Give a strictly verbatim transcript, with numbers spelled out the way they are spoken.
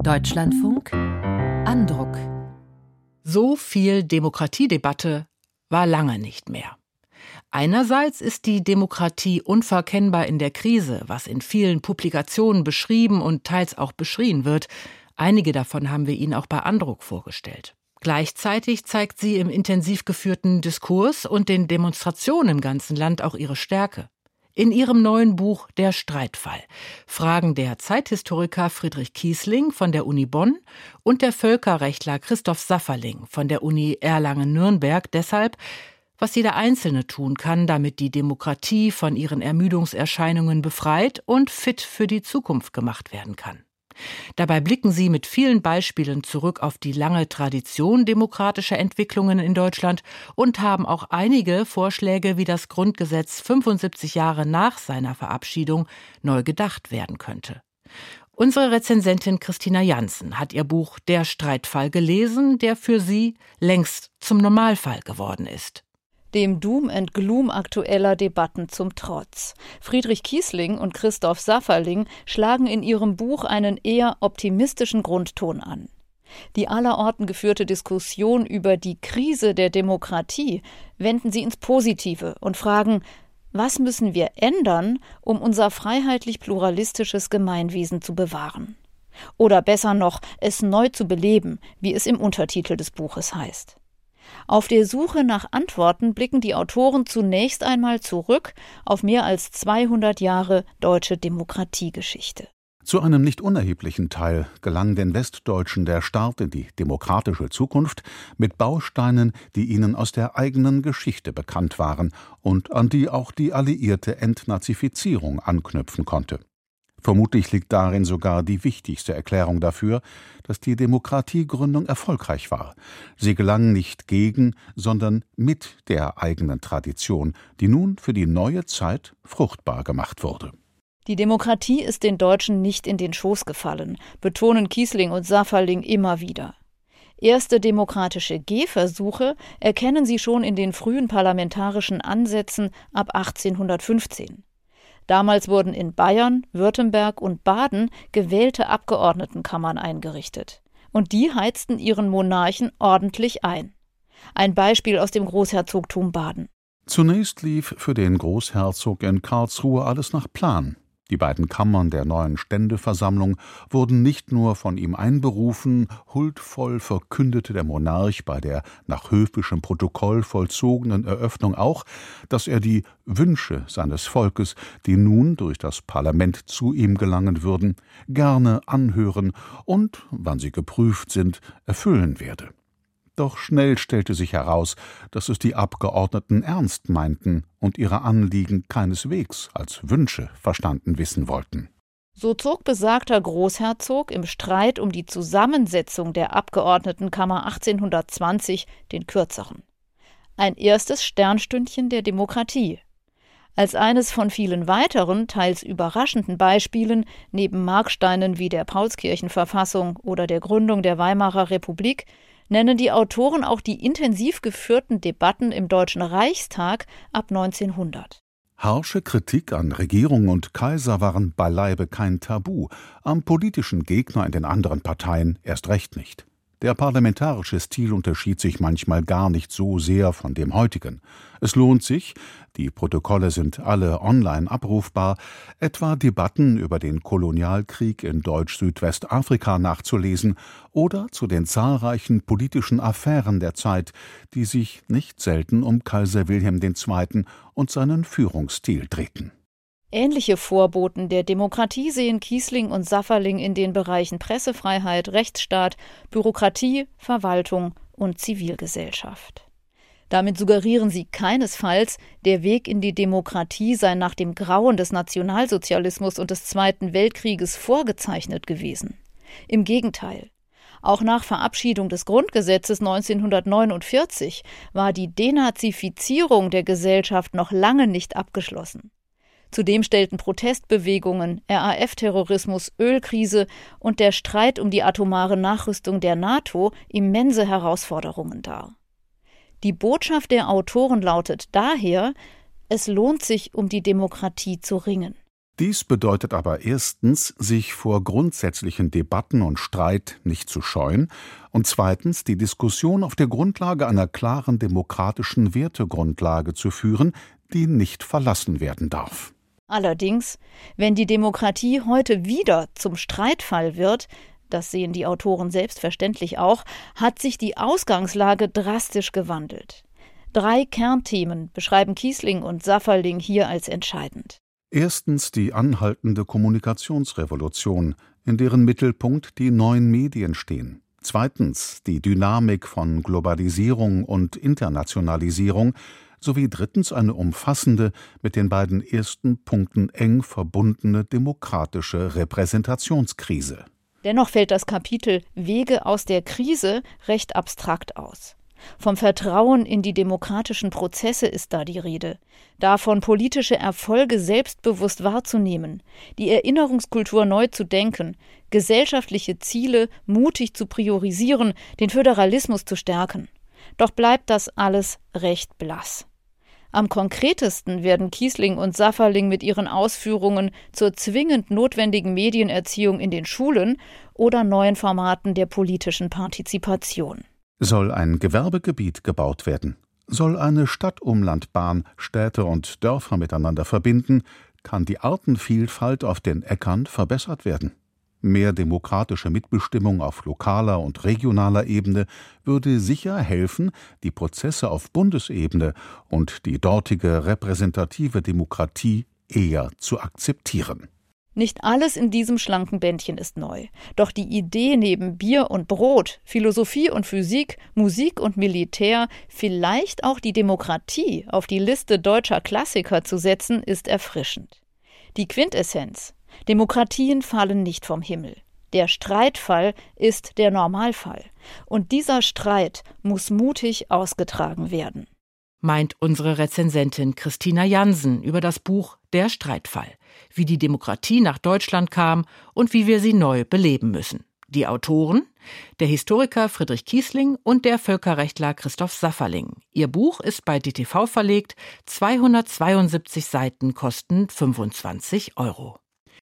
Deutschlandfunk Andruck. So viel Demokratiedebatte war lange nicht mehr. Einerseits ist die Demokratie unverkennbar in der Krise, was in vielen Publikationen beschrieben und teils auch beschrien wird. Einige davon haben wir Ihnen auch bei Andruck vorgestellt. Gleichzeitig zeigt sie im intensiv geführten Diskurs und den Demonstrationen im ganzen Land auch ihre Stärke. In ihrem neuen Buch »Der Streitfall« fragen der Zeithistoriker Friedrich Kiesling von der Uni Bonn und der Völkerrechtler Christoph Safferling von der Uni Erlangen-Nürnberg deshalb, was jeder Einzelne tun kann, damit die Demokratie von ihren Ermüdungserscheinungen befreit und fit für die Zukunft gemacht werden kann. Dabei blicken sie mit vielen Beispielen zurück auf die lange Tradition demokratischer Entwicklungen in Deutschland und haben auch einige Vorschläge, wie das Grundgesetz fünfundsiebzig Jahre nach seiner Verabschiedung neu gedacht werden könnte. Unsere Rezensentin Christina Jansen hat ihr Buch »Der Streitfall« gelesen, der für sie längst zum Normalfall geworden ist. Dem Doom and Gloom aktueller Debatten zum Trotz. Friedrich Kiesling und Christoph Safferling schlagen in ihrem Buch einen eher optimistischen Grundton an. Die allerorten geführte Diskussion über die Krise der Demokratie wenden sie ins Positive und fragen, was müssen wir ändern, um unser freiheitlich-pluralistisches Gemeinwesen zu bewahren? Oder besser noch, es neu zu beleben, wie es im Untertitel des Buches heißt. Auf der Suche nach Antworten blicken die Autoren zunächst einmal zurück auf mehr als zweihundert Jahre deutsche Demokratiegeschichte. Zu einem nicht unerheblichen Teil gelang den Westdeutschen der Start in die demokratische Zukunft mit Bausteinen, die ihnen aus der eigenen Geschichte bekannt waren und an die auch die alliierte Entnazifizierung anknüpfen konnte. Vermutlich liegt darin sogar die wichtigste Erklärung dafür, dass die Demokratiegründung erfolgreich war. Sie gelang nicht gegen, sondern mit der eigenen Tradition, die nun für die neue Zeit fruchtbar gemacht wurde. Die Demokratie ist den Deutschen nicht in den Schoß gefallen, betonen Kiesling und Safferling immer wieder. Erste demokratische Gehversuche erkennen sie schon in den frühen parlamentarischen Ansätzen ab achtzehnhundertfünfzehn. Damals wurden in Bayern, Württemberg und Baden gewählte Abgeordnetenkammern eingerichtet. Und die heizten ihren Monarchen ordentlich ein. Ein Beispiel aus dem Großherzogtum Baden. Zunächst lief für den Großherzog in Karlsruhe alles nach Plan. Die beiden Kammern der neuen Ständeversammlung wurden nicht nur von ihm einberufen, huldvoll verkündete der Monarch bei der nach höfischem Protokoll vollzogenen Eröffnung auch, dass er die Wünsche seines Volkes, die nun durch das Parlament zu ihm gelangen würden, gerne anhören und, wann sie geprüft sind, erfüllen werde. Doch schnell stellte sich heraus, dass es die Abgeordneten ernst meinten und ihre Anliegen keineswegs als Wünsche verstanden wissen wollten. So zog besagter Großherzog im Streit um die Zusammensetzung der Abgeordnetenkammer achtzehnhundertzwanzig den kürzeren. Ein erstes Sternstündchen der Demokratie. Als eines von vielen weiteren, teils überraschenden Beispielen, neben Marksteinen wie der Paulskirchenverfassung oder der Gründung der Weimarer Republik, nennen die Autoren auch die intensiv geführten Debatten im Deutschen Reichstag ab neunzehnhundert. Harsche Kritik an Regierung und Kaiser waren beileibe kein Tabu, am politischen Gegner in den anderen Parteien erst recht nicht. Der parlamentarische Stil unterschied sich manchmal gar nicht so sehr von dem heutigen. Es lohnt sich, die Protokolle sind alle online abrufbar, etwa Debatten über den Kolonialkrieg in Deutsch-Südwestafrika nachzulesen oder zu den zahlreichen politischen Affären der Zeit, die sich nicht selten um Kaiser Wilhelm der Zweite. Und seinen Führungsstil drehten. Ähnliche Vorboten der Demokratie sehen Kiesling und Safferling in den Bereichen Pressefreiheit, Rechtsstaat, Bürokratie, Verwaltung und Zivilgesellschaft. Damit suggerieren sie keinesfalls, der Weg in die Demokratie sei nach dem Grauen des Nationalsozialismus und des Zweiten Weltkrieges vorgezeichnet gewesen. Im Gegenteil. Auch nach Verabschiedung des Grundgesetzes neunzehnhundertneunundvierzig war die Denazifizierung der Gesellschaft noch lange nicht abgeschlossen. Zudem stellten Protestbewegungen, R A F-Terrorismus, Ölkrise und der Streit um die atomare Nachrüstung der NATO immense Herausforderungen dar. Die Botschaft der Autoren lautet daher, es lohnt sich, um die Demokratie zu ringen. Dies bedeutet aber erstens, sich vor grundsätzlichen Debatten und Streit nicht zu scheuen und zweitens, die Diskussion auf der Grundlage einer klaren demokratischen Wertegrundlage zu führen, die nicht verlassen werden darf. Allerdings, wenn die Demokratie heute wieder zum Streitfall wird, das sehen die Autoren selbstverständlich auch, hat sich die Ausgangslage drastisch gewandelt. Drei Kernthemen beschreiben Kiesling und Safferling hier als entscheidend. Erstens die anhaltende Kommunikationsrevolution, in deren Mittelpunkt die neuen Medien stehen. Zweitens die Dynamik von Globalisierung und Internationalisierung sowie drittens eine umfassende, mit den beiden ersten Punkten eng verbundene demokratische Repräsentationskrise. Dennoch fällt das Kapitel Wege aus der Krise recht abstrakt aus. Vom Vertrauen in die demokratischen Prozesse ist da die Rede. Davon, politische Erfolge selbstbewusst wahrzunehmen, die Erinnerungskultur neu zu denken, gesellschaftliche Ziele mutig zu priorisieren, den Föderalismus zu stärken. Doch bleibt das alles recht blass. Am konkretesten werden Kiesling und Safferling mit ihren Ausführungen zur zwingend notwendigen Medienerziehung in den Schulen oder neuen Formaten der politischen Partizipation. Soll ein Gewerbegebiet gebaut werden? Soll eine Stadtumlandbahn Städte und Dörfer miteinander verbinden? Kann die Artenvielfalt auf den Äckern verbessert werden? Mehr demokratische Mitbestimmung auf lokaler und regionaler Ebene würde sicher helfen, die Prozesse auf Bundesebene und die dortige repräsentative Demokratie eher zu akzeptieren. Nicht alles in diesem schlanken Bändchen ist neu. Doch die Idee, neben Bier und Brot, Philosophie und Physik, Musik und Militär vielleicht auch die Demokratie auf die Liste deutscher Klassiker zu setzen, ist erfrischend. Die Quintessenz: Demokratien fallen nicht vom Himmel. Der Streitfall ist der Normalfall. Und dieser Streit muss mutig ausgetragen werden. Meint unsere Rezensentin Christina Jansen über das Buch Der Streitfall, wie die Demokratie nach Deutschland kam und wie wir sie neu beleben müssen. Die Autoren: der Historiker Friedrich Kiesling und der Völkerrechtler Christoph Safferling. Ihr Buch ist bei D T V verlegt, zweihundertzweiundsiebzig Seiten kosten fünfundzwanzig Euro.